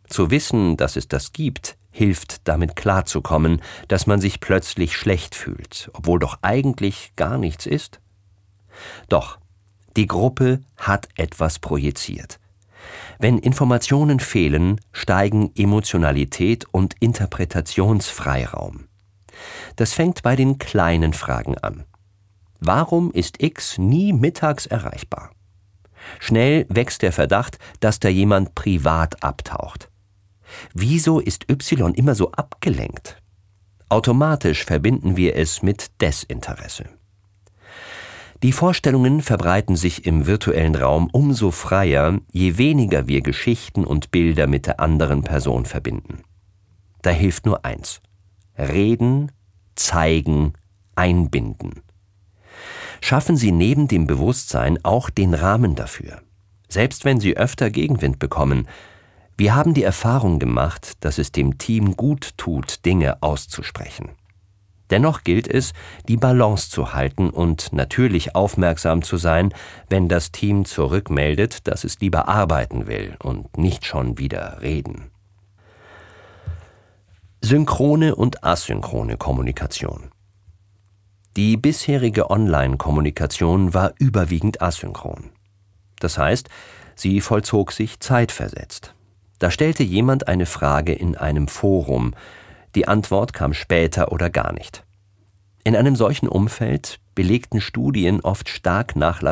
Zu wissen, dass es das gibt, hilft, damit klarzukommen, dass man sich plötzlich schlecht fühlt, obwohl doch eigentlich gar nichts ist. Doch, die Gruppe hat etwas projiziert. Wenn Informationen fehlen, steigen Emotionalität und Interpretationsfreiraum. Das fängt bei den kleinen Fragen an. Warum ist X nie mittags erreichbar? Schnell wächst der Verdacht, dass da jemand privat abtaucht. Wieso ist Y immer so abgelenkt? Automatisch verbinden wir es mit Desinteresse. Die Vorstellungen verbreiten sich im virtuellen Raum umso freier, je weniger wir Geschichten und Bilder mit der anderen Person verbinden. Da hilft nur eins: Reden, zeigen, einbinden. Schaffen Sie neben dem Bewusstsein auch den Rahmen dafür. Selbst wenn Sie öfter Gegenwind bekommen. Wir haben die Erfahrung gemacht, dass es dem Team gut tut, Dinge auszusprechen. Dennoch gilt es, die Balance zu halten und natürlich aufmerksam zu sein, wenn das Team zurückmeldet, dass es lieber arbeiten will und nicht schon wieder reden. Synchrone und asynchrone Kommunikation. Die bisherige Online-Kommunikation war überwiegend asynchron. Das heißt, sie vollzog sich zeitversetzt. Da stellte jemand eine Frage in einem Forum, die Antwort kam später oder gar nicht. In einem solchen Umfeld belegten Studien oft stark nachlassende